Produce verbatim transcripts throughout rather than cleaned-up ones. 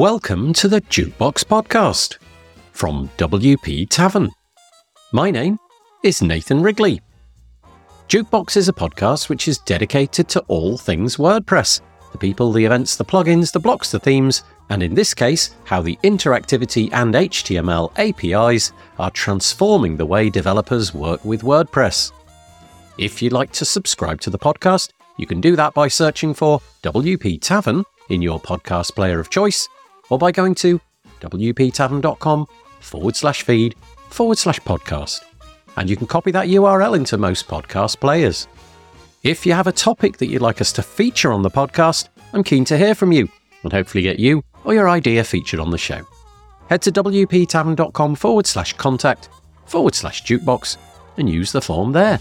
Welcome to the Jukebox Podcast from W P Tavern. My name is Nathan Wrigley. Jukebox is a podcast which is dedicated to all things WordPress, the people, the events, the plugins, the blocks, the themes, and in this case, how the interactivity and H T M L A P Is are transforming the way developers work with WordPress. If you'd like to subscribe to the podcast, you can do that by searching for W P Tavern in your podcast player of choice, or by going to wptavern.com forward slash feed forward slash podcast. And you can copy that U R L into most podcast players. If you have a topic that you'd like us to feature on the podcast, I'm keen to hear from you and hopefully get you or your idea featured on the show. Head to wptavern.com forward slash contact forward slash jukebox and use the form there.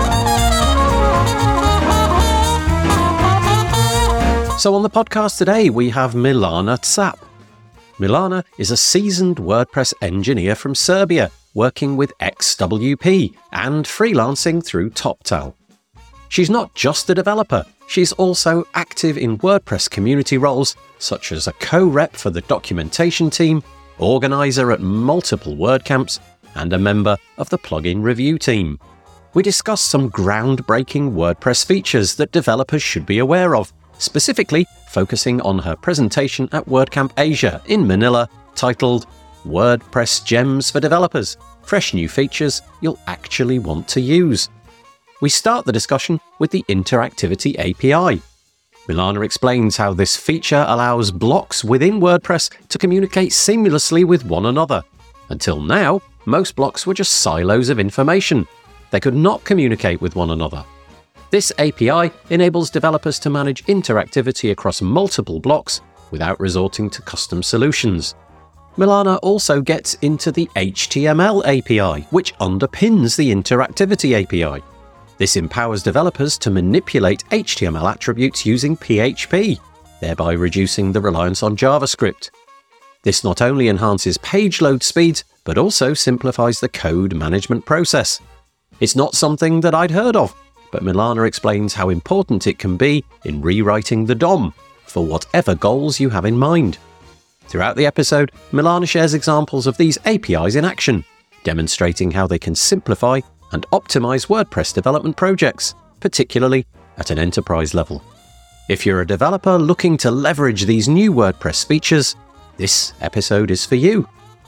So on the podcast today, we have Milana Tsap. Milana is a seasoned WordPress engineer from Serbia, working with X W P and freelancing through TopTal. She's not just a developer, she's also active in WordPress community roles, such as a co-rep for the documentation team, organizer at multiple WordCamps, and a member of the plugin review team. We discuss some groundbreaking WordPress features that developers should be aware of, specifically focusing on her presentation at WordCamp Asia in Manila, titled WordPress Gems for Developers, Fresh New Features You'll Actually Want to Use. We start the discussion with the Interactivity A P I. Milana explains how this feature allows blocks within WordPress to communicate seamlessly with one another. Until now, most blocks were just silos of information. They could not communicate with one another. This A P I enables developers to manage interactivity across multiple blocks without resorting to custom solutions. Milana also gets into the H T M L A P I, which underpins the Interactivity A P I. This empowers developers to manipulate H T M L attributes using P H P, thereby reducing the reliance on JavaScript. This not only enhances page load speeds, but also simplifies the code management process. It's not something that I'd heard of, but Milana explains how important it can be in rewriting the D O M for whatever goals you have in mind. Throughout the episode, Milana shares examples of these A P Is in action, demonstrating how they can simplify and optimize WordPress development projects, particularly at an enterprise level. If you're a developer looking to leverage these new WordPress features, this episode is for you.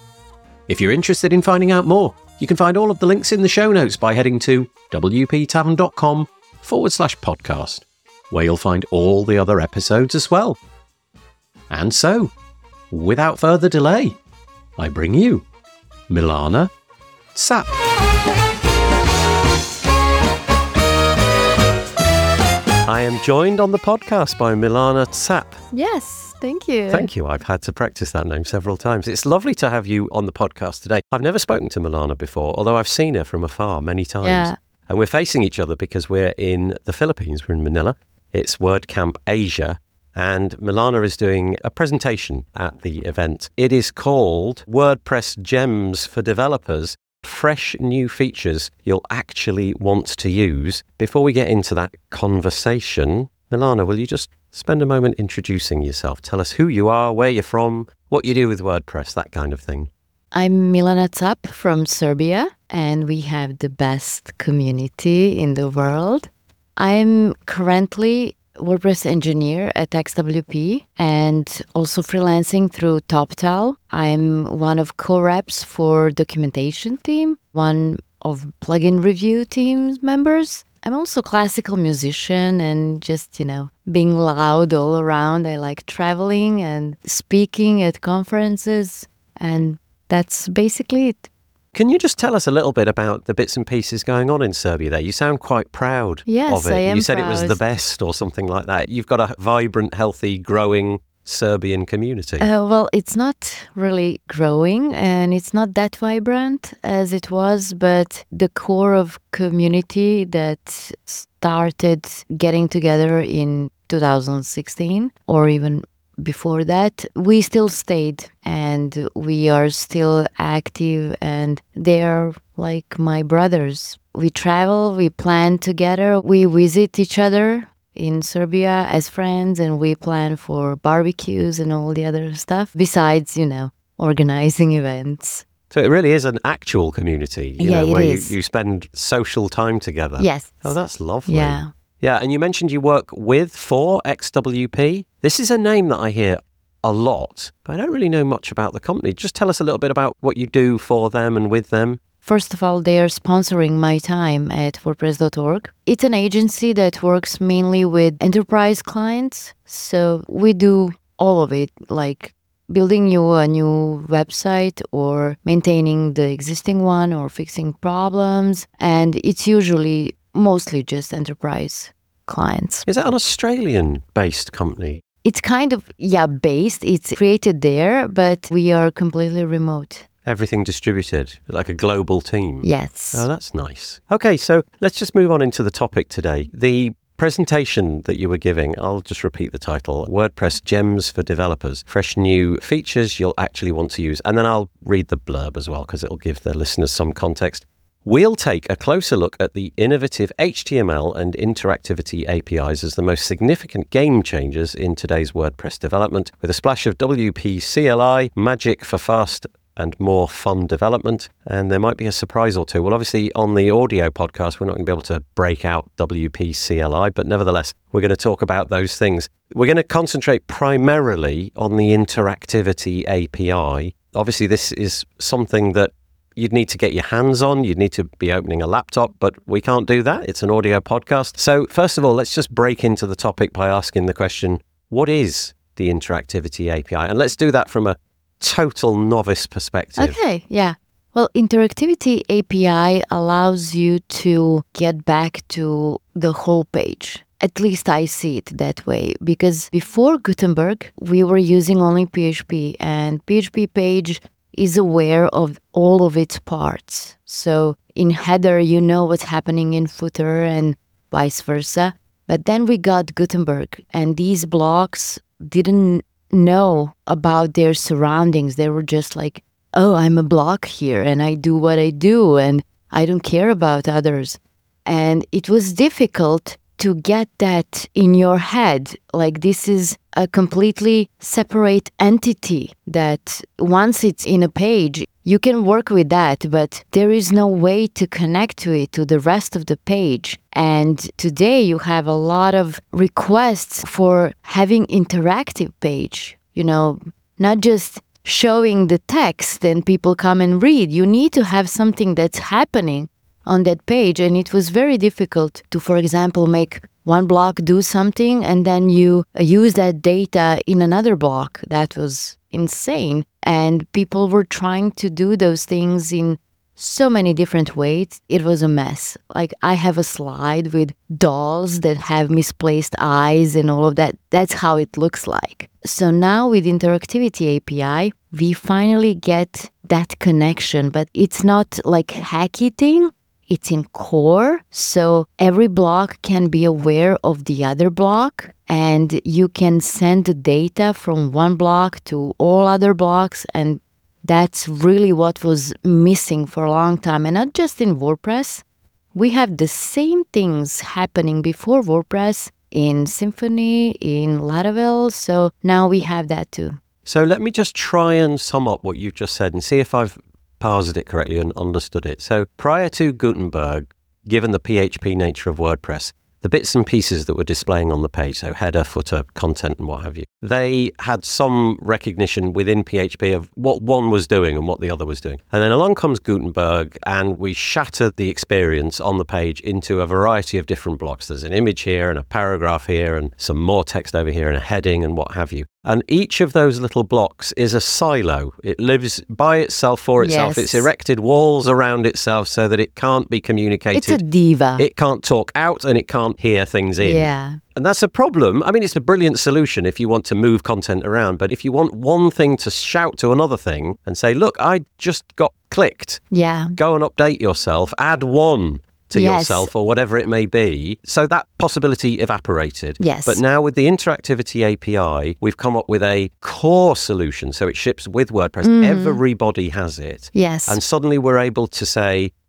If you're interested in finding out more, you can find all of the links in the show notes by heading to wptavern.com forward slash podcast, where you'll find all the other episodes as well. And so, without further delay, I bring you Milana Tsap. I am joined on the podcast by Milana Tsap. Yes, thank you. Thank you. I've had to practice that name several times. It's lovely to have you on the podcast today. I've never spoken to Milana before, although I've seen her from afar many times. Yeah. And we're facing each other because we're in the Philippines. We're in Manila. It's WordCamp Asia. And Milana is doing a presentation at the event. It is called WordPress Gems for Developers, Fresh New Features You'll Actually Want to Use. Before we get into that conversation, Milana, will you just spend a moment introducing yourself? Tell us who you are, where you're from, what you do with WordPress, that kind of thing. I'm Milana Tsap from Serbia, and we have the best community in the world. I'm currently WordPress engineer at X W P and also freelancing through TopTal. I'm one of co-reps for documentation team, one of plugin review team members. I'm also a classical musician and just, you know, being loud all around. I like traveling and speaking at conferences, and that's basically it. Can you just tell us a little bit about the bits and pieces going on in Serbia there? You sound quite proud yes, of it. I am You said proud. it was the best or something like that. You've got a vibrant, healthy, growing Serbian community. Uh, well, it's not really growing and it's not that vibrant as it was, but the core of community that started getting together in two thousand sixteen or even before that, we still stayed and we are still active, and they're like my brothers. We travel, we plan together, we visit each other in Serbia as friends, and we plan for barbecues and all the other stuff, besides, you know, organizing events. So it really is an actual community, you yeah, know, it where is. You, you spend social time together. Yes. Oh, that's lovely. Yeah. Yeah, and you mentioned you work with, for X W P. This is a name that I hear a lot, but I don't really know much about the company. Just tell us a little bit about what you do for them and with them. First of all, they are sponsoring my time at WordPress dot org. It's an agency that works mainly with enterprise clients. So we do all of it, like building you a new website or maintaining the existing one or fixing problems. And it's usually mostly just enterprise clients. Is that an Australian-based company? It's kind of, yeah, based. It's created there, but we are completely remote. Everything distributed, like a global team? Yes. Oh, that's nice. Okay, so let's just move on into the topic today. The presentation that you were giving, I'll just repeat the title, WordPress Gems for Developers, fresh new features you'll actually want to use. And then I'll read the blurb as well, because it'll give the listeners some context. We'll take a closer look at the innovative H T M L and interactivity A P Is as the most significant game changers in today's WordPress development, with a splash of W P C L I, magic for fast and more fun development. And there might be a surprise or two. Well, obviously on the audio podcast, we're not going to be able to break out W P C L I, but nevertheless, we're going to talk about those things. We're going to concentrate primarily on the interactivity A P I. Obviously, this is something that you'd need to get your hands on. You'd need to be opening a laptop, but we can't do that. It's an audio podcast. So first of all, let's just break into the topic by asking the question, what is the interactivity A P I? And let's do that from a total novice perspective. Okay, yeah. Well, interactivity A P I allows you to get back to the whole page. At least I see it that way, because before Gutenberg, we were using only P H P, and P H P page is aware of all of its parts. So in header, you know what's happening in footer and vice versa. But then we got Gutenberg, and these blocks didn't know about their surroundings. They were just like, oh, I'm a block here and I do what I do and I don't care about others. And it was difficult to get that in your head. Like, this is a completely separate entity that once it's in a page, you can work with that, but there is no way to connect to it, to the rest of the page. And today you have a lot of requests for having interactive page, you know, not just showing the text and people come and read. You need to have something that's happening on that page. And it was very difficult to, for example, make one block do something and then you use that data in another block. That was insane. And people were trying to do those things in so many different ways. It was a mess. Like, I have a slide with dolls that have misplaced eyes and all of that. That's how it looks like. So now with Interactivity A P I, we finally get that connection, but it's not like hacky thing. It's in core, so every block can be aware of the other block, and you can send the data from one block to all other blocks, and that's really what was missing for a long time. And not just in WordPress. We have the same things happening before WordPress in Symfony, in Laravel, so now we have that too. So let me just try and sum up what you've just said and see if I've parsed it correctly and understood it. So prior to Gutenberg, given the P H P nature of WordPress, the bits and pieces that were displaying on the page, so header, footer, content, and what have you, they had some recognition within P H P of what one was doing and what the other was doing. And then along comes Gutenberg, and we shattered the experience on the page into a variety of different blocks. There's an image here, and a paragraph here, and some more text over here, and a heading, and what have you. And each of those little blocks is a silo. It lives by itself, for itself. Yes. It's erected walls around itself so that it can't be communicated. It's a diva. It can't talk out and it can't hear things in. Yeah. And that's a problem. I mean, it's a brilliant solution if you want to move content around. But if you want one thing to shout to another thing and say, look, I just got clicked. Yeah. Go and update yourself. Add one to Yes. yourself or whatever it may be. So that possibility evaporated. Yes. But now with the Interactivity A P I, we've come up with a core solution. So it ships with WordPress. Mm. Everybody has it. Yes. And suddenly we're able to say,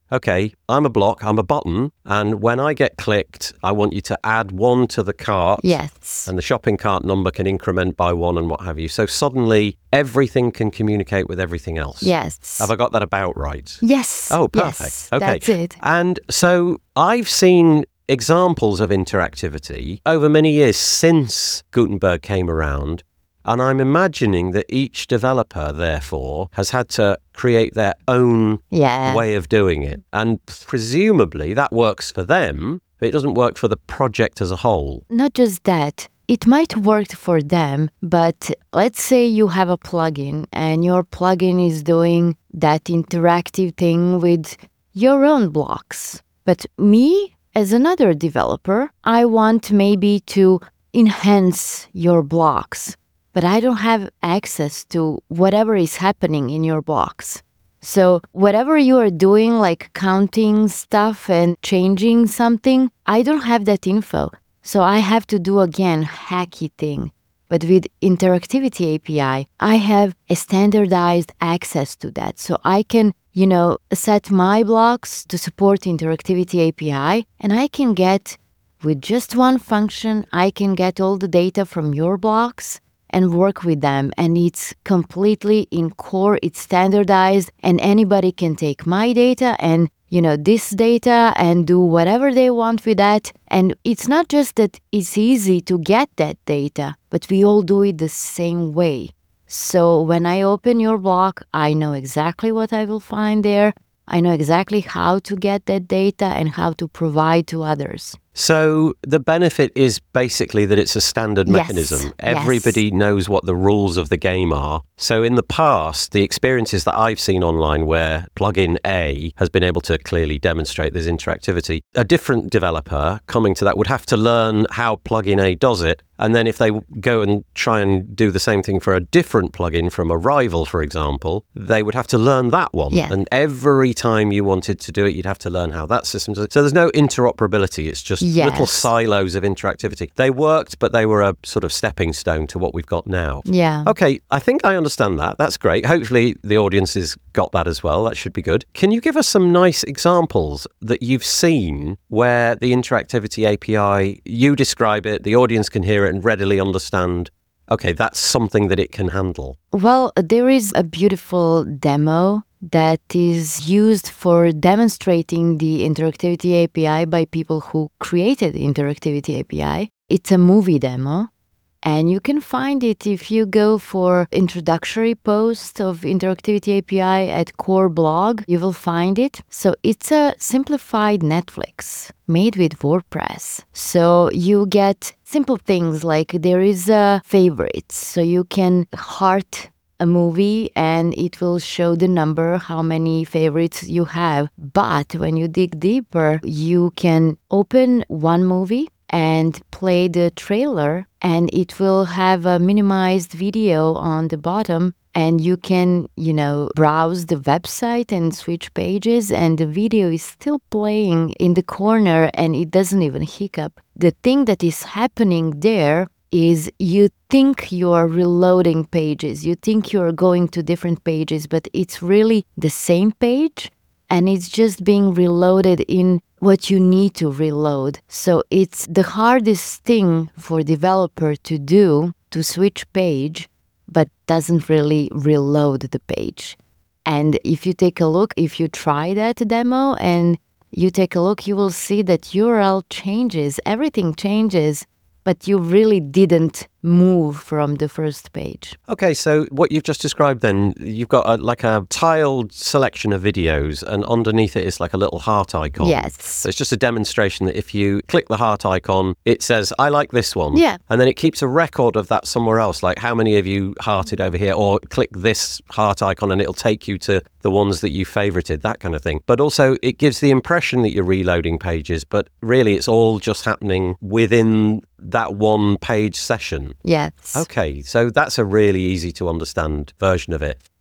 okay, I'm a block, I'm a button, and when I get clicked, I want you to add one to the cart. Yes. And the shopping cart number can increment by one and what have you. So suddenly everything can communicate with everything else. Yes. Have I got that about right? Yes. Oh, perfect. Yes, okay. That's it. And so I've seen examples of interactivity over many years since Gutenberg came around. And I'm imagining that each developer, therefore, has had to create their own yeah. way of doing it. And presumably that works for them, but it doesn't work for the project as a whole. Not just that. It might work for them, but let's say you have a plugin and your plugin is doing that interactive thing with your own blocks. But me, as another developer, I want maybe to enhance your blocks. But I don't have access to whatever is happening in your blocks. So whatever you are doing, like counting stuff and changing something, I don't have that info. So I have to do again hacky thing. But with Interactivity A P I, I have a standardized access to that. So I can, you know, set my blocks to support Interactivity A P I, and I can get, with just one function, I can get all the data from your blocks and work with them. And it's completely in core, it's standardized, and anybody can take my data and, you know, this data and do whatever they want with that. And it's not just that it's easy to get that data, but we all do it the same way. So when I open your block, I know exactly what I will find there. I know exactly how to get that data and how to provide to others. So the benefit is basically that it's a standard Yes, mechanism. Everybody yes. knows what the rules of the game are. So in the past, the experiences that I've seen online where plugin A has been able to clearly demonstrate there's interactivity, a different developer coming to that would have to learn how plugin A does it. And then if they go and try and do the same thing for a different plugin from a rival, for example, they would have to learn that one. Yeah. And every time you wanted to do it, you'd have to learn how that system does it. So there's no interoperability. It's just Yes. little silos of interactivity. They worked, but they were a sort of stepping stone to what we've got now. Yeah. Okay, I think I understand that. That's great. Hopefully the audience has got that as well. That should be good. Can you give us some nice examples that you've seen where the Interactivity A P I, you describe it, the audience can hear it and readily understand, okay, that's something that it can handle? Well, there is a beautiful demo that is used for demonstrating the Interactivity A P I by people who created Interactivity A P I. It's a movie demo, and you can find it if you go for introductory post of Interactivity A P I at Core Blog, you will find it. So it's a simplified Netflix made with WordPress. So you get simple things like there is a favorites, so you can heart a movie and it will show the number, how many favorites you have. But when you dig deeper, you can open one movie and play the trailer, and it will have a minimized video on the bottom, and you can, you know, browse the website and switch pages, and the video is still playing in the corner and it doesn't even hiccup. The thing that is happening there is you think you're reloading pages, you think you're going to different pages, but it's really the same page, and it's just being reloaded in what you need to reload. So it's the hardest thing for developer to do, to switch page, but doesn't really reload the page. And if you take a look, if you try that demo and you take a look, you will see that U R L changes, everything changes, but you really didn't move from the first page. Okay, so what you've just described then, you've got a, like a tiled selection of videos, and underneath it is like a little heart icon. Yes. So it's just a demonstration that if you click the heart icon, it says, I like this one. Yeah. And then it keeps a record of that somewhere else, like how many of you hearted over here, or click this heart icon and it'll take you to the ones that you favorited, that kind of thing. But also it gives the impression that you're reloading pages, but really it's all just happening within that one page session. Yes. Okay, so that's a really easy to understand version of it.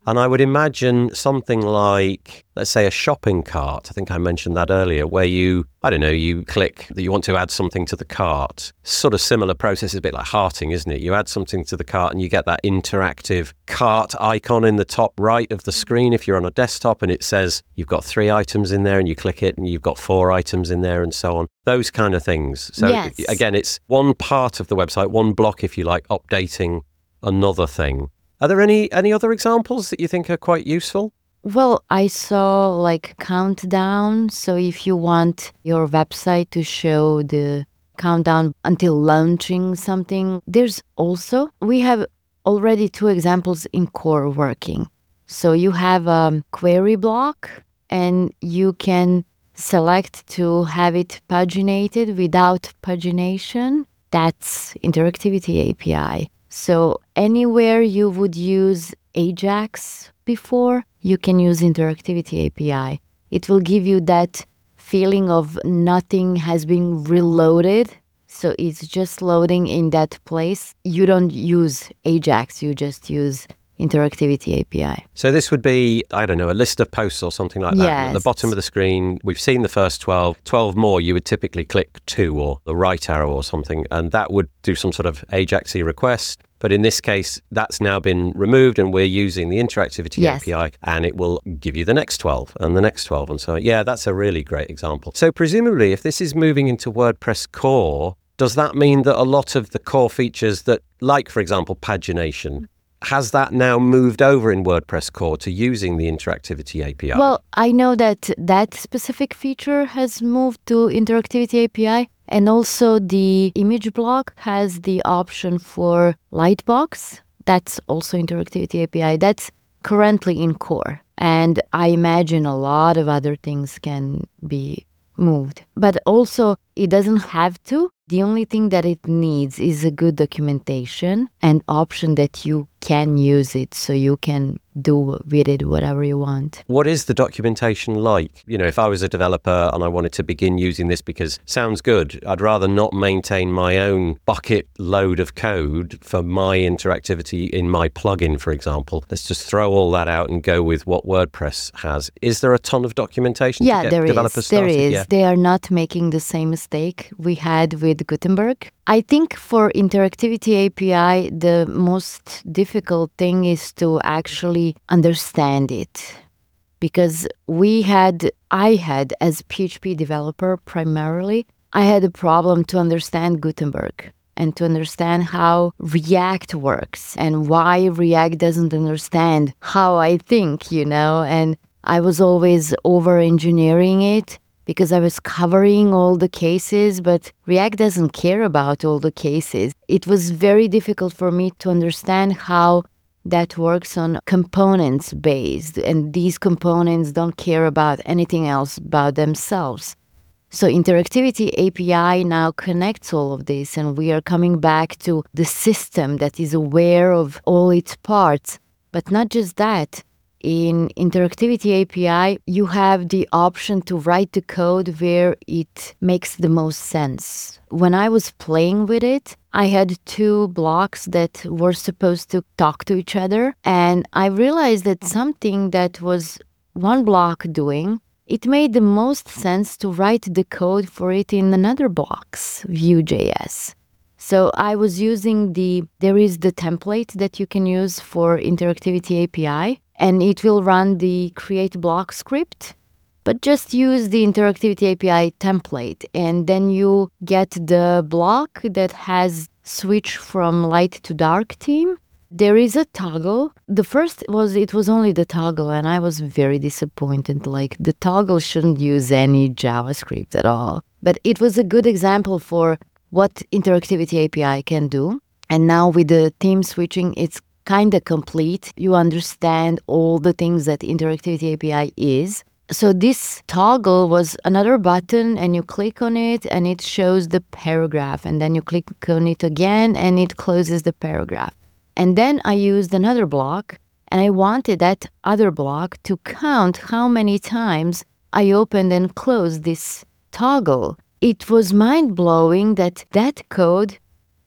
And I would imagine something like, let's say, a shopping cart. I think I mentioned that earlier, where you, I don't know, you click that you want to add something to the cart. Sort of similar process, a bit like hearting, isn't it? You add something to the cart and you get that interactive cart icon in the top right of the screen if you're on a desktop, and it says you've got three items in there, and you click it and you've got four items in there and so on. Those kind of things. So Yes. again, it's one part of the website, one block, if you like, updating another thing. Are there any, any other examples that you think are quite useful? Well, I saw like countdown. So if you want your website to show the countdown until launching something, there's also, we have already two examples in core working. So you have a query block and you can select to have it paginated without pagination. That's Interactivity A P I. So anywhere you would use Ajax before, you can use Interactivity A P I. It will give you that feeling of nothing has been reloaded. So it's just loading in that place. You don't use Ajax, you just use Interactivity A P I. So this would be, I don't know, a list of posts or something like that. Yes. At the bottom of the screen, we've seen the first twelve. twelve more, you would typically click two or the right arrow or something, and that would do some sort of Ajax-y request. But in this case, that's now been removed and we're using the Interactivity Yes. A P I, and it will give you the next twelve and the next twelve and so on. Yeah, that's a really great example. So presumably, if this is moving into WordPress core, does that mean that a lot of the core features that, like, for example, pagination, has that now moved over in WordPress core to using the Interactivity A P I? Well, I know that that specific feature has moved to Interactivity A P I, and also the image block has the option for Lightbox. That's also Interactivity A P I. That's currently in core, and I imagine a lot of other things can be moved. But also, it doesn't have to. The only thing that it needs is a good documentation and option that you can use it, so you can do with it whatever you want. What is the documentation like? You know, if I was a developer and I wanted to begin using this because it sounds good, I'd rather not maintain my own bucket load of code for my interactivity in my plugin, for example. Let's just throw all that out and go with what WordPress has. Is there a ton of documentation Yeah, to get there developers is. There started? is. Yeah. They are not making the same mistake we had with Gutenberg. I think for Interactivity A P I, the most difficult thing is to actually understand it. Because we had, I had, as P H P developer primarily, I had a problem to understand Gutenberg and to understand how React works and why React doesn't understand how I think, you know, and I was always over-engineering it because I was covering all the cases, but React doesn't care about all the cases. It was very difficult for me to understand how that works on components based, and these components don't care about anything else about themselves. So Interactivity A P I now connects all of this, and we are coming back to the system that is aware of all its parts. But not just that. In Interactivity A P I, you have the option to write the code where it makes the most sense. When I was playing with it, I had two blocks that were supposed to talk to each other, and I realized that something that was one block doing, it made the most sense to write the code for it in another block's Vue.js. So I was using the, there is the template that you can use for Interactivity A P I, and it will run the create block script, but just use the Interactivity A P I template, and then you get the block that has switch from light to dark theme. There is a toggle. The first was, it was only the toggle, and I was very disappointed. Like, the toggle shouldn't use any JavaScript at all. But it was a good example for what Interactivity A P I can do. And now with the theme switching, it's kind of complete. You understand all the things that Interactivity A P I is. So this toggle was another button, and you click on it and it shows the paragraph, and then you click on it again and it closes the paragraph. And then I used another block, and I wanted that other block to count how many times I opened and closed this toggle. It was mind-blowing that that code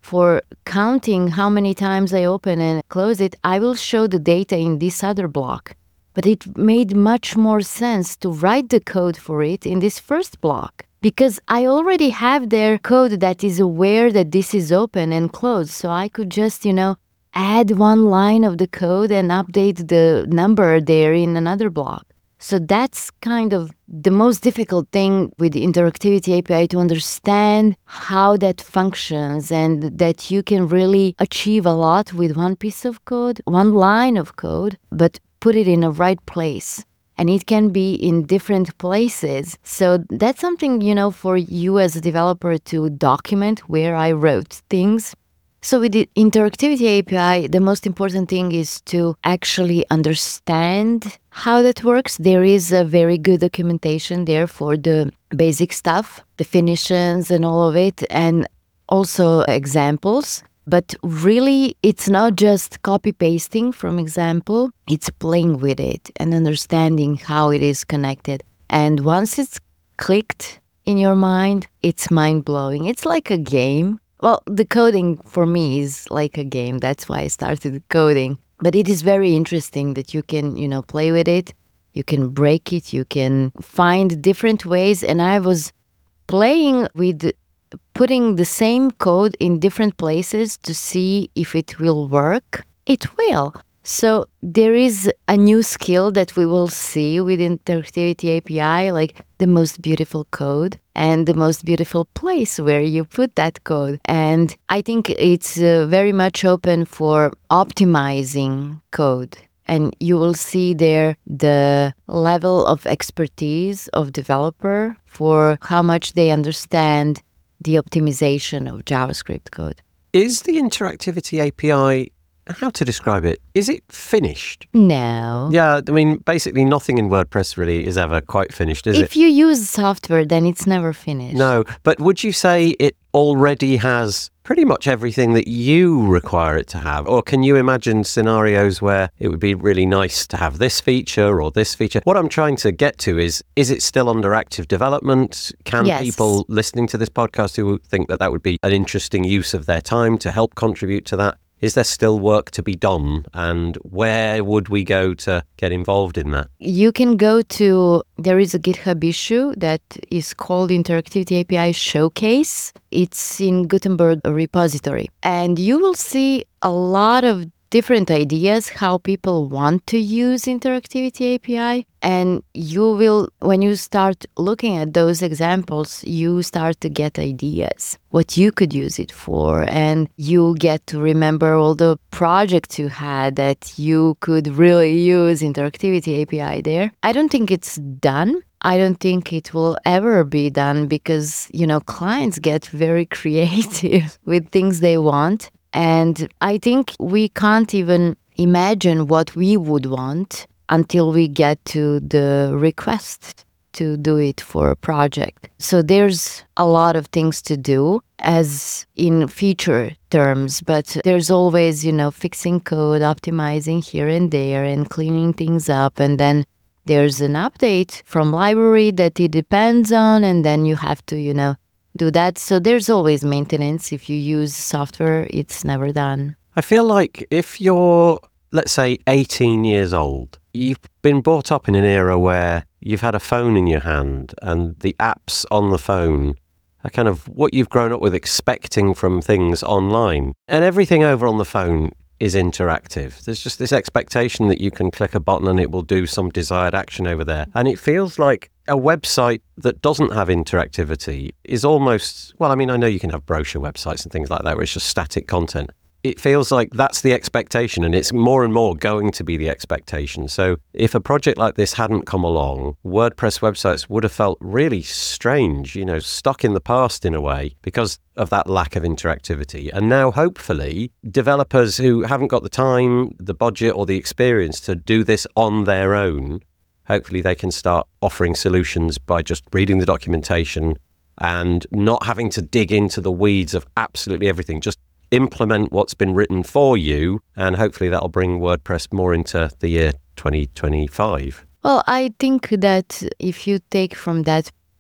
for counting how many times I open and close it, I will show the data in this other block. But it made much more sense to write the code for it in this first block, because I already have their code that is aware that this is open and closed. So I could just, you know, add one line of the code and update the number there in another block. So that's kind of the most difficult thing with the Interactivity A P I, to understand how that functions and that you can really achieve a lot with one piece of code, one line of code, but put it in the right place. And it can be in different places. So that's something, you know, for you as a developer to document where I wrote things. So with the Interactivity A P I, the most important thing is to actually understand how that works. There is a very good documentation there for the basic stuff, definitions and all of it, and also examples. But really, it's not just copy-pasting from example, it's playing with it and understanding how it is connected. And once it's clicked in your mind, it's mind-blowing. It's like a game. Well, the coding for me is like a game. That's why I started coding. But it is very interesting that you can, you know, play with it. You can break it. You can find different ways. And I was playing with putting the same code in different places to see if it will work. It will. So there is a new skill that we will see with Interactivity A P I, like the most beautiful code and the most beautiful place where you put that code. And I think it's uh, very much open for optimizing code. And you will see there the level of expertise of developer for how much they understand the optimization of JavaScript code. Is the Interactivity A P I, how to describe it, is it finished? No. Yeah, I mean, basically nothing in WordPress really is ever quite finished, is if it? If you use software, then it's never finished. No, but would you say it already has pretty much everything that you require it to have? Or can you imagine scenarios where it would be really nice to have this feature or this feature? What I'm trying to get to is, is it still under active development? Can yes. people listening to this podcast who think that that would be an interesting use of their time to help contribute to that? Is there still work to be done? And where would we go to get involved in that? You can go to, there is a GitHub issue that is called Interactivity A P I Showcase. It's in Gutenberg repository. And you will see a lot of different ideas how people want to use Interactivity A P I. And you will, when you start looking at those examples, you start to get ideas, what you could use it for. And you get to remember all the projects you had that you could really use Interactivity A P I there. I don't think it's done. I don't think it will ever be done because, you know, clients get very creative with things they want. And I think we can't even imagine what we would want until we get to the request to do it for a project. So there's a lot of things to do as in feature terms, but there's always, you know, fixing code, optimizing here and there and cleaning things up. And then there's an update from library that it depends on, and then you have to, you know, do that. So there's always maintenance. If you use software, it's never done. I feel like if you're, let's say, eighteen years old, you've been brought up in an era where you've had a phone in your hand and the apps on the phone are kind of what you've grown up with expecting from things online. And everything over on the phone is interactive. There's just this expectation that you can click a button and it will do some desired action over there. And it feels like a website that doesn't have interactivity is almost, well, I mean, I know you can have brochure websites and things like that where it's just static content. It feels like that's the expectation, and it's more and more going to be the expectation. So if a project like this hadn't come along, WordPress websites would have felt really strange, you know, stuck in the past in a way because of that lack of interactivity. And now, hopefully, developers who haven't got the time, the budget, or the experience to do this on their own, hopefully they can start offering solutions by just reading the documentation and not having to dig into the weeds of absolutely everything. Just implement what's been written for you, and hopefully that'll bring WordPress more into the year twenty twenty-five. Well, I think that if you take from that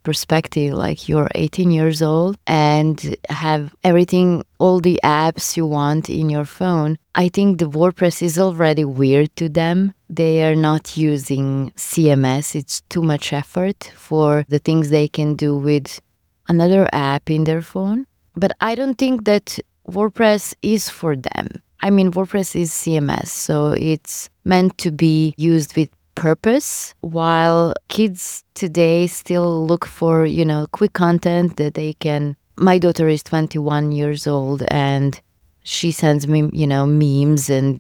perspective, like you're eighteen years old and have everything, all the apps you want in your phone. I think the WordPress is already weird to them. They are not using C M S. It's too much effort for the things they can do with another app in their phone. But I don't think that WordPress is for them. I mean, WordPress is C M S, so it's meant to be used with purpose, while kids today still look for, you know, quick content that they can. My daughter is twenty-one years old and she sends me, you know, memes and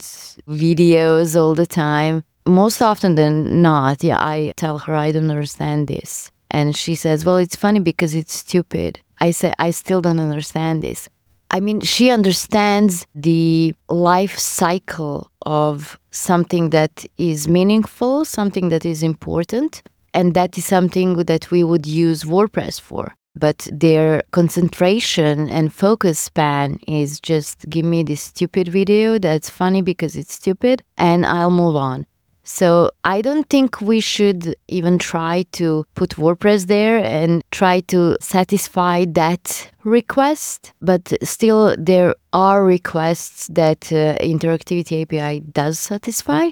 videos all the time. Most often than not, yeah, I tell her I don't understand this. And she says, well, it's funny because it's stupid. I say, I still don't understand this. I mean, she understands the life cycle of something that is meaningful, something that is important, and that is something that we would use WordPress for. But their concentration and focus span is just give me this stupid video that's funny because it's stupid, and I'll move on. So I don't think we should even try to put WordPress there and try to satisfy that request. But still, there are requests that uh, Interactivity A P I does satisfy,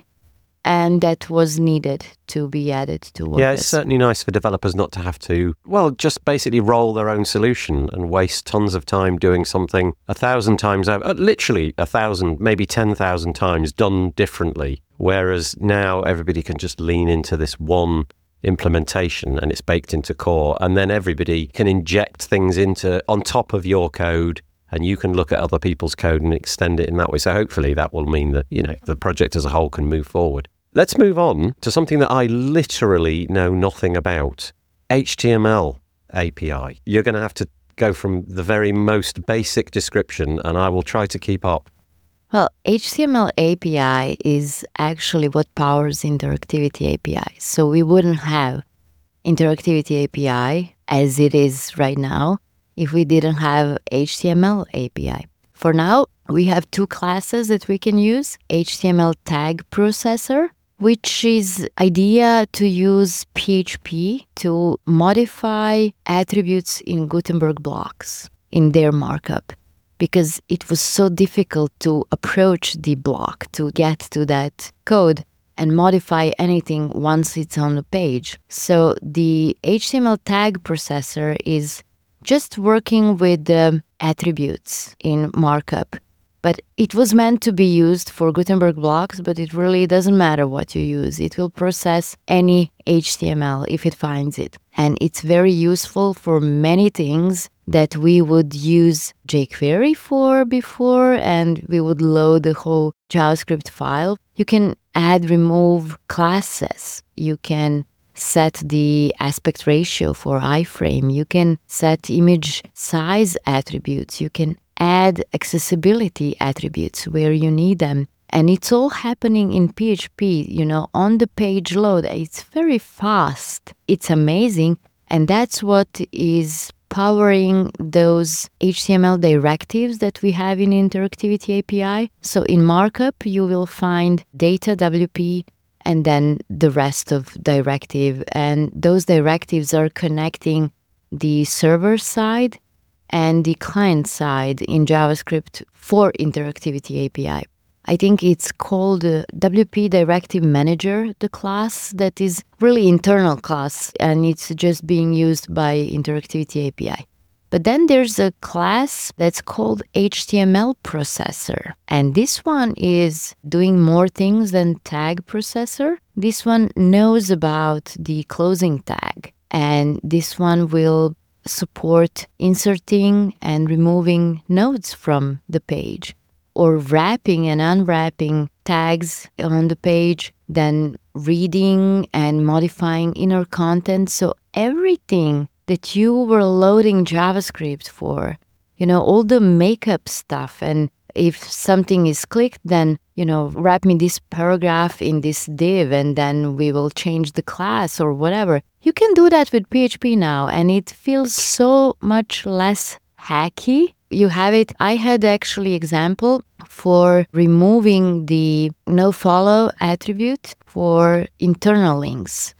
and that was needed to be added to WordPress. Yeah, it's certainly nice for developers not to have to, well, just basically roll their own solution and waste tons of time doing something a thousand times over, literally a thousand, maybe ten thousand times done differently. Whereas now everybody can just lean into this one implementation and it's baked into core, and then everybody can inject things into on top of your code, and you can look at other people's code and extend it in that way. So hopefully that will mean that, you know, the project as a whole can move forward. Let's move on to something that I literally know nothing about. H T M L A P I. You're going to have to go from the very most basic description, and I will try to keep up. Well, H T M L A P I is actually what powers Interactivity A P I. So we wouldn't have Interactivity A P I as it is right now if we didn't have H T M L A P I. For now, we have two classes that we can use. H T M L Tag Processor, which is idea to use P H P to modify attributes in Gutenberg blocks in their markup, because it was so difficult to approach the block, to get to that code and modify anything once it's on the page. So the H T M L Tag Processor is just working with the attributes in markup. But it was meant to be used for Gutenberg blocks, but it really doesn't matter what you use. It will process any H T M L if it finds it. And it's very useful for many things that we would use jQuery for before, and we would load the whole JavaScript file. You can add, remove classes. You can set the aspect ratio for iframe. You can set image size attributes. You can add accessibility attributes where you need them. And it's all happening in P H P, you know, on the page load. It's very fast. It's amazing. And that's what is powering those H T M L directives that we have in Interactivity A P I. So in markup, you will find data W P and then the rest of directive. And those directives are connecting the server side and the client side in JavaScript for Interactivity A P I. I think it's called uh, W P Directive Manager, the class that is really internal class, and it's just being used by Interactivity A P I. But then there's a class that's called H T M L Processor, and this one is doing more things than Tag Processor. This one knows about the closing tag, and this one will support inserting and removing nodes from the page, or wrapping and unwrapping tags on the page, then reading and modifying inner content. So everything that you were loading JavaScript for, you know, all the makeup stuff, and if something is clicked, then, you know, wrap me this paragraph in this div and then we will change the class or whatever. You can do that with P H P now, and it feels so much less hacky. You have it. I had actually example for removing the nofollow attribute for internal links.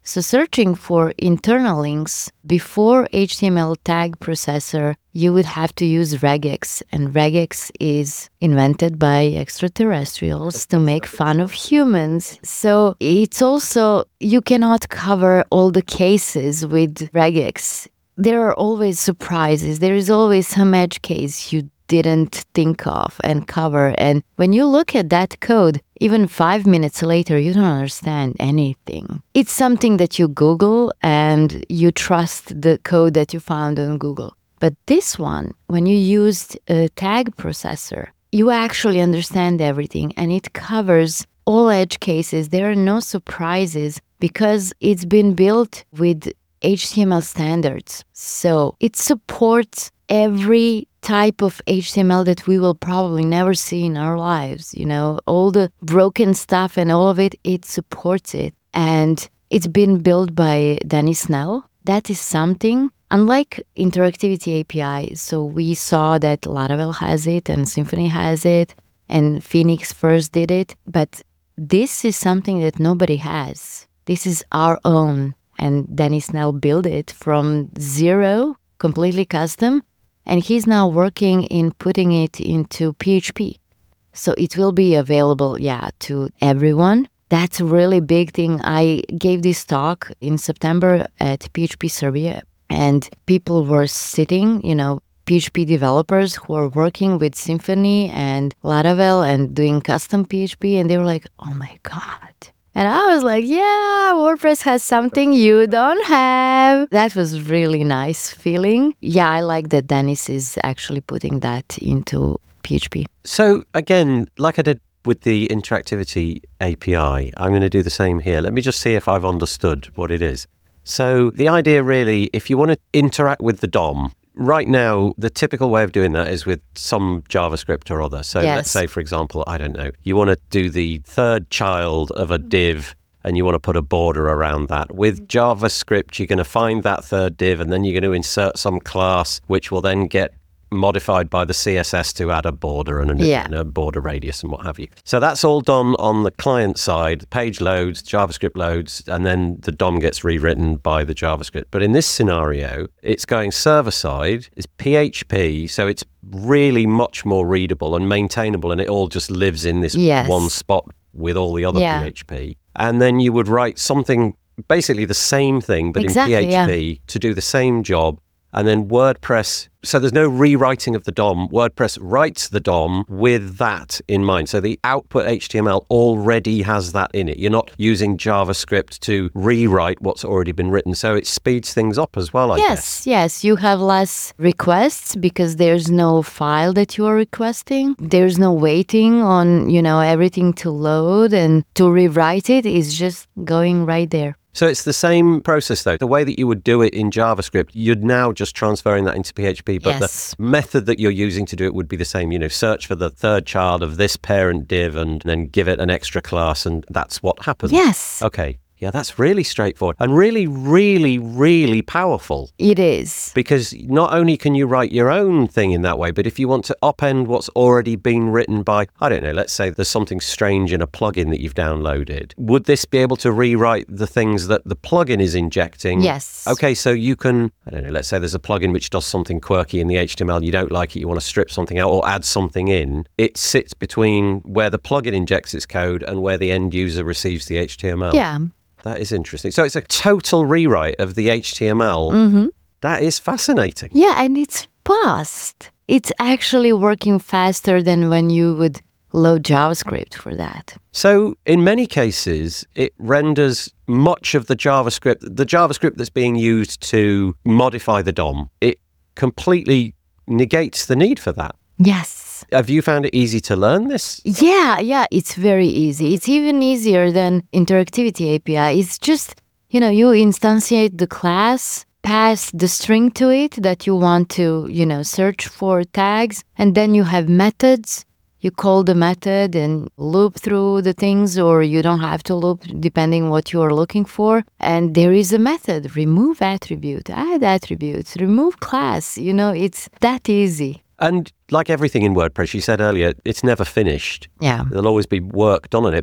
So searching for internal links before H T M L tag processor, you would have to use regex. And regex is invented by extraterrestrials to make fun of humans. So it's also, you cannot cover all the cases with regex. There are always surprises. There is always some edge case you didn't think of and cover. And when you look at that code, even five minutes later, you don't understand anything. It's something that you Google and you trust the code that you found on Google. But this one, when you used a tag processor, you actually understand everything and it covers all edge cases. There are no surprises because it's been built with H T M L standards. So it supports every type of H T M L that we will probably never see in our lives. You know, all the broken stuff and all of it, it supports it. And it's been built by Danny Snell. That is something, unlike interactivity A P I. So we saw that Laravel has it and Symfony has it and Phoenix first did it. But this is something that nobody has. This is our own. And Danny Snell built it from zero, completely custom. And he's now working in putting it into P H P. So it will be available, yeah, to everyone. That's a really big thing. I gave this talk in September at P H P Serbia, and people were sitting, you know, P H P developers who are working with Symfony and Laravel and doing custom P H P, and they were like, oh my God. And I was like, yeah, WordPress has something you don't have. That was really nice feeling. Yeah, I like that Dennis is actually putting that into P H P. So again, like I did with the interactivity A P I, I'm going to do the same here. Let me just see if I've understood what it is. So the idea really, if you want to interact with the D O M, right now, the typical way of doing that is with some JavaScript or other. So Yes. let's say, for example, I don't know, you want to do the third child of a div and you want to put a border around that. With JavaScript, you're going to find that third div and then you're going to insert some class, which will then get modified by the C S S to add a border and a, Yeah. and a border radius and what have you. So that's all done on the client side. The page loads, JavaScript loads, and then the D O M gets rewritten by the JavaScript. But in this scenario, it's going server side, it's P H P, so it's really much more readable and maintainable, and it all just lives in this Yes. one spot with all the other Yeah. P H P. And then you would write something, basically the same thing, but Exactly, in P H P to do the same job. And then WordPress, so there's no rewriting of the D O M. WordPress writes the D O M with that in mind. So the output H T M L already has that in it. You're not using JavaScript to rewrite what's already been written. So it speeds things up as well, I yes, guess. yes. You have less requests because there's no file that you are requesting. There's no waiting on, you know, everything to load, and to rewrite it is just going right there. So it's the same process, though. The way that you would do it in JavaScript, you're now just transferring that into P H P, but Yes. the method that you're using to do it would be the same. You know, search for the third child of this parent div and then give it an extra class, and that's what happens. Yes, Okay. Yeah, that's really straightforward and really, really, really powerful. it is. Because not only can you write your own thing in that way, but if you want to upend what's already been written by, I don't know, let's say there's something strange in a plugin that you've downloaded, would this be able to rewrite the things that the plugin is injecting? Yes. Okay, so you can, I don't know, let's say there's a plugin which does something quirky in the H T M L, you don't like it, you want to strip something out or add something in. It sits between where the plugin injects its code and where the end user receives the H T M L. Yeah. That is interesting. So it's a total rewrite of the H T M L. Mm-hmm. That is fascinating. Yeah, and it's fast. It's actually working faster than when you would load JavaScript for that. So in many cases, it renders much of the JavaScript, the JavaScript that's being used to modify the D O M, it completely negates the need for that. Yes. Have you found it easy to learn this? Yeah, yeah, it's very easy. It's even easier than interactivity A P I. It's just, you know, you instantiate the class, pass the string to it that you want to, you know, search for tags, and then you have methods. You call the method and loop through the things, or you don't have to loop depending what you are looking for. And there is a method, remove attribute, add attributes, remove class. You know, it's that easy. And like everything in WordPress, you said earlier, it's never finished. Yeah. There'll always be work done on it. But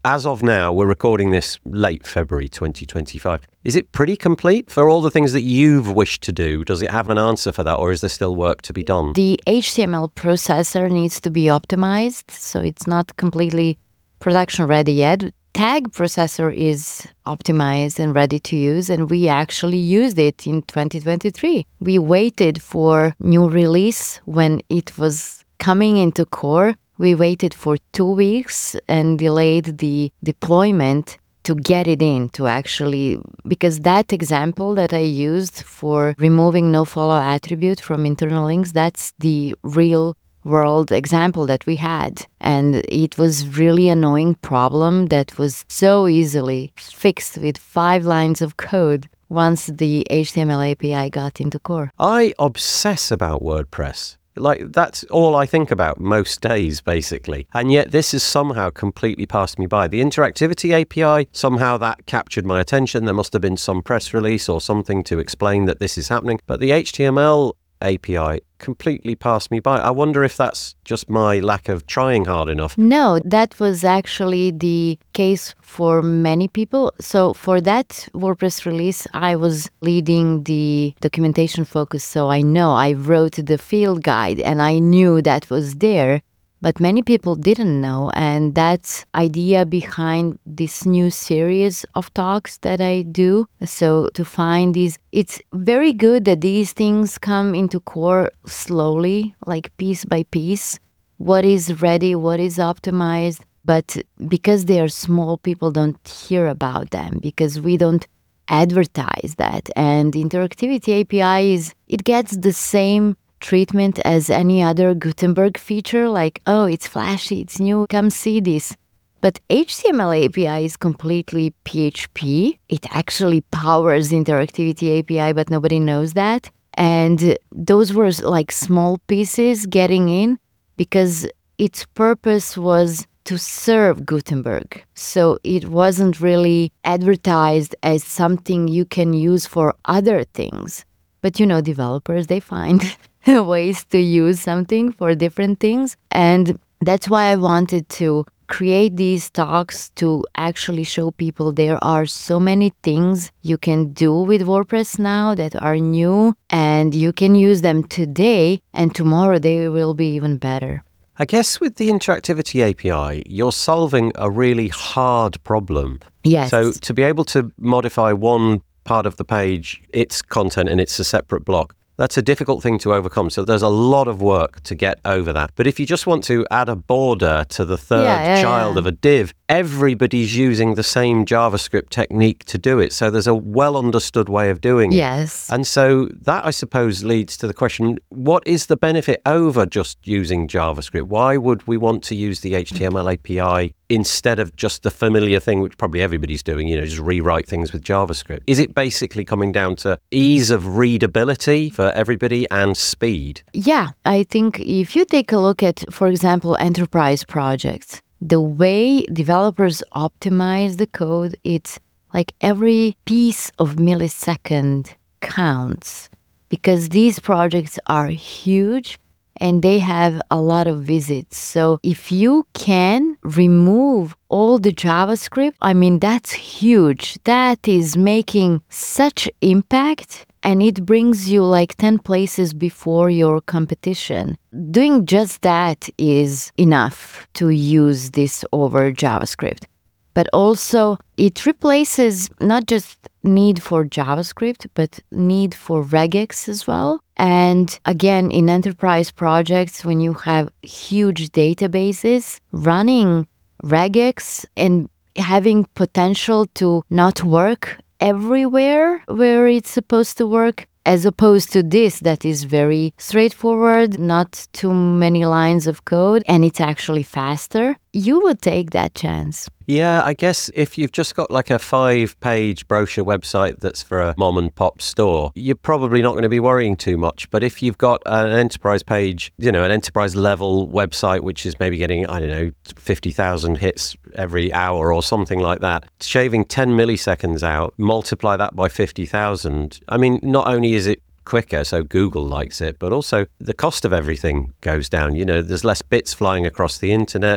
as of now, we're recording this late February twenty twenty-five. Is it pretty complete for all the things that you've wished to do? Does it have an answer for that, or is there still work to be done? The H T M L processor needs to be optimized, so it's not completely production ready yet. Tag processor is optimized and ready to use, and we actually used it in twenty twenty-three. We waited for new release when it was coming into core. We waited for two weeks and delayed the deployment to get it in, to actually, because that example that I used for removing nofollow attribute from internal links, that's the real world example that we had. And it was really annoying problem that was so easily fixed with five lines of code once the H T M L A P I got into core. I obsess about WordPress. Like, that's all I think about most days, basically. And yet this has somehow completely passed me by. The interactivity A P I, somehow that captured my attention. There must have been some press release or something to explain that this is happening. But the H T M L A P I completely passed me by. I wonder if that's just my lack of trying hard enough. No, that was actually the case for many people. So for that WordPress release, I was leading the documentation focus. So I know I wrote the field guide and I knew that was there. But many people didn't know, and that's idea behind this new series of talks that I do. So to find these, it's very good that these things come into core slowly, like piece by piece. What is ready, what is optimized, but because they are small, people don't hear about them because we don't advertise that. And interactivity A P I is, it gets the same treatment as any other Gutenberg feature, like, oh, it's flashy, it's new, come see this. But H T M L A P I is completely P H P. It actually powers interactivity A P I, but nobody knows that. And those were like small pieces getting in because its purpose was to serve Gutenberg. So it wasn't really advertised as something you can use for other things. But you know, developers, they find ways to use something for different things. And that's why I wanted to create these talks to actually show people there are so many things you can do with WordPress now that are new, and you can use them today, and tomorrow they will be even better. I guess with the interactivity A P I, you're solving a really hard problem. Yes. So to be able to modify one part of the page, its content, and it's a separate block, that's a difficult thing to overcome. So there's a lot of work to get over that. But if you just want to add a border to the third yeah, yeah, child yeah. of a div, everybody's using the same JavaScript technique to do it. So there's a well understood way of doing it. Yes. And so that, I suppose, leads to the question, what is the benefit over just using JavaScript? Why would we want to use the H T M L A P I instead of just the familiar thing, which probably everybody's doing, you know, just rewrite things with JavaScript? Is it basically coming down to ease of readability for everybody and speed? Yeah, I think if you take a look at, for example, enterprise projects, the way developers optimize the code, it's like every piece of millisecond counts because these projects are huge and they have a lot of visits. So if you can remove all the JavaScript, I mean, that's huge. That is making such impact, and it brings you like ten places before your competition. Doing just that is enough to use this over JavaScript. But also, it replaces not just need for JavaScript, but need for regex as well. And again, in enterprise projects, when you have huge databases, running regex and having potential to not work everywhere where it's supposed to work, as opposed to this that is very straightforward, not too many lines of code, and it's actually faster, you would take that chance. Yeah, I guess if you've just got like a five-page brochure website that's for a mom and pop store, you're probably not going to be worrying too much. But if you've got an enterprise page, you know, an enterprise level website, which is maybe getting, I don't know, fifty thousand hits every hour or something like that, shaving ten milliseconds out, multiply that by fifty thousand. I mean, not only is it quicker, so Google likes it, but also the cost of everything goes down. You know, there's less bits flying across the internet.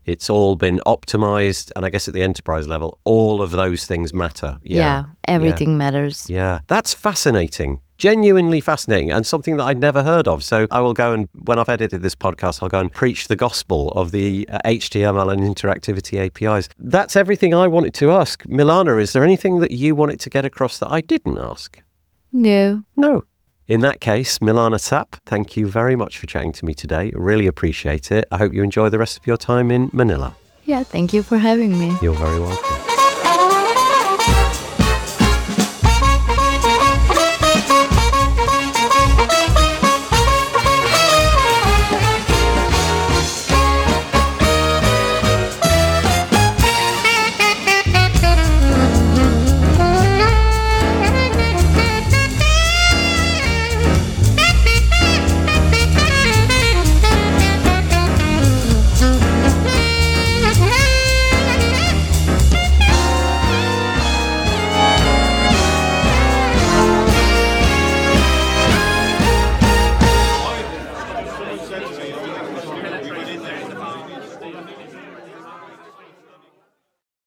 It's all been optimized. And I guess at the enterprise level, all of those things matter. Yeah, Yeah, everything yeah. matters. Yeah, that's fascinating. Genuinely fascinating, and something that I'd never heard of. So I will go and, when I've edited this podcast, I'll go and preach the gospel of the uh, H T M L and interactivity A P Is. That's everything I wanted to ask. Milana, is there anything that you wanted to get across that I didn't ask? No. No. In that case, Milana Sapp, thank you very much for chatting to me today. Really appreciate it. I hope you enjoy the rest of your time in Manila. Yeah, thank you for having me. You're very welcome.